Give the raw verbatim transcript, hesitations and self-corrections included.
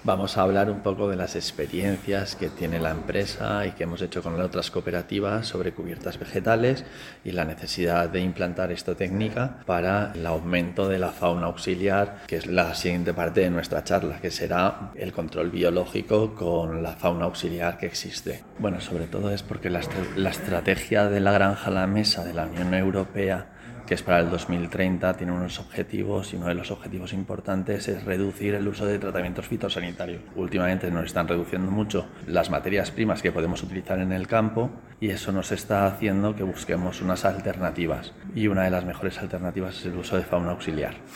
Vamos a hablar un poco de las experiencias que tiene la empresa y que hemos hecho con otras cooperativas sobre cubiertas vegetales y la necesidad de implantar esta técnica para el aumento de la fauna auxiliar, que es la siguiente parte de nuestra charla, que será el control biológico con la fauna auxiliar que existe. Bueno, sobre todo es porque la, est- la estrategia de la granja a la mesa de la Unión Europea, que es para el dos mil treinta, tiene unos objetivos y uno de los objetivos importantes es reducir el uso de tratamientos fitosanitarios. Últimamente nos están reduciendo mucho las materias primas que podemos utilizar en el campo y eso nos está haciendo que busquemos unas alternativas, y una de las mejores alternativas es el uso de fauna auxiliar.